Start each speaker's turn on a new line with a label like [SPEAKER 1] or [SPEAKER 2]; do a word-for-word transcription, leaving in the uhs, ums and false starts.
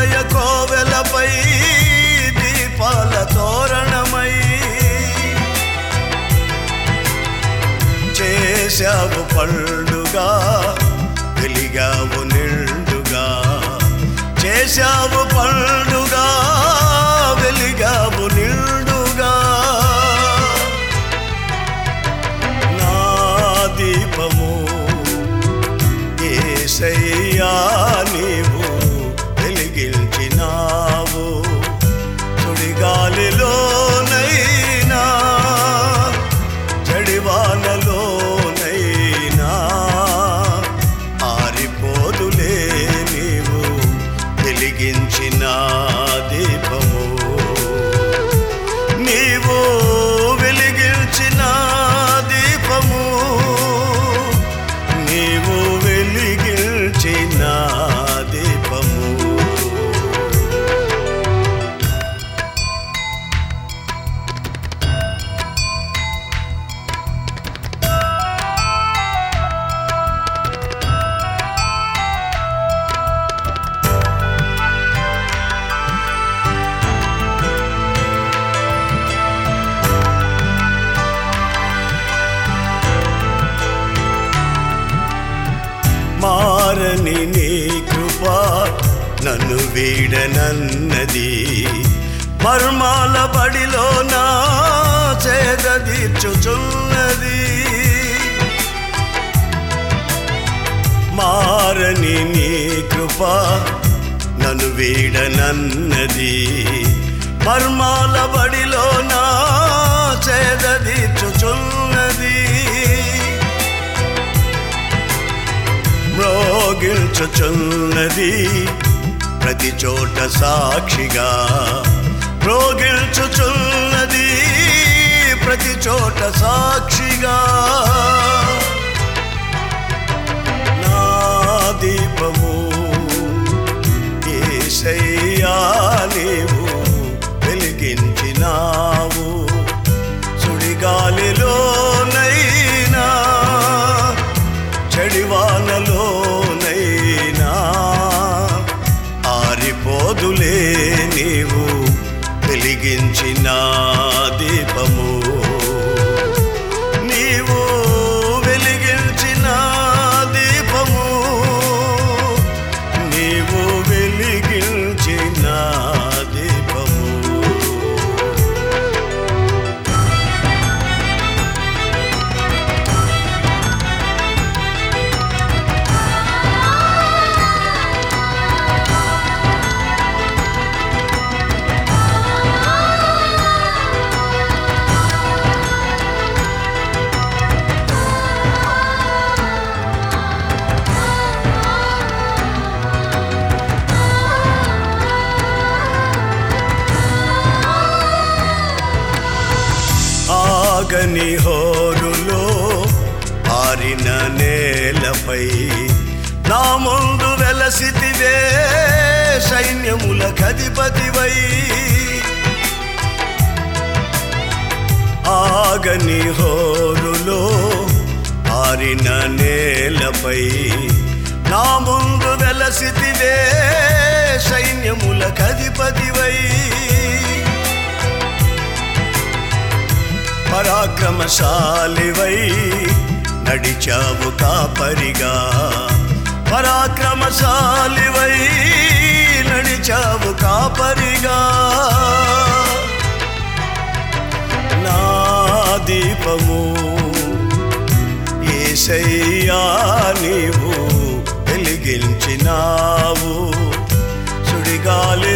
[SPEAKER 1] ఆలయ కోవెలపై దీపాల తోరణమై చేశావు పండుగా వెలిగావు నిండుగా చేశావు పండుగా వెలిగావు నిండుగా నా దీపము యేసయ్యా నీవు వెలిగించినావు సుడిగాలిలోనైనా జడివానలోనైనా ఆరిపోదులే నీవు వెలిగించిన దీపము నీవు వెలిగించిన దీపము నీవు వెలిగించిన దీపము మారని నీ కృప నన్ను వీడనన్నది మర్మాల బడిలో నా చేదీర్చుచున్నది మారని నీ కృప నన్ను వీడనన్నది మర్మాల బడిలో నా చేదీర్చుచున్నది మ్రోగిల్చుచున్నది ప్రతి చోట సాక్షిగా మ్రోగిల్చుచున్నది ప్రతి చోట సాక్షిగా నా దీపము యేసయ్యా నీవు వెలిగించినావు సుడిగాలిలోనైనా చడివానలోనైనా ఆరిపోదులే నీవు వెలిగించిన దీపము నీవు వెలిగించిన దీపము నీవు వెలిగించిన దీపము ఆగని హోరులో ఆరిన నేలపై నా ముందు వెలసితివే సైన్యముల కధిపతివై ఆగని హోరులో ఆరిన నేలపై నా ముందు వెలసితివే సైన్యముల కధిపతివై పరాక్రమశాలివై నడిచావు కాపరిగా పరాక్రమశాలివై నడిచావు కాపరిగా నా దీపము యేసయ్యా నీవు వెలిగించినావు సుడిగాలి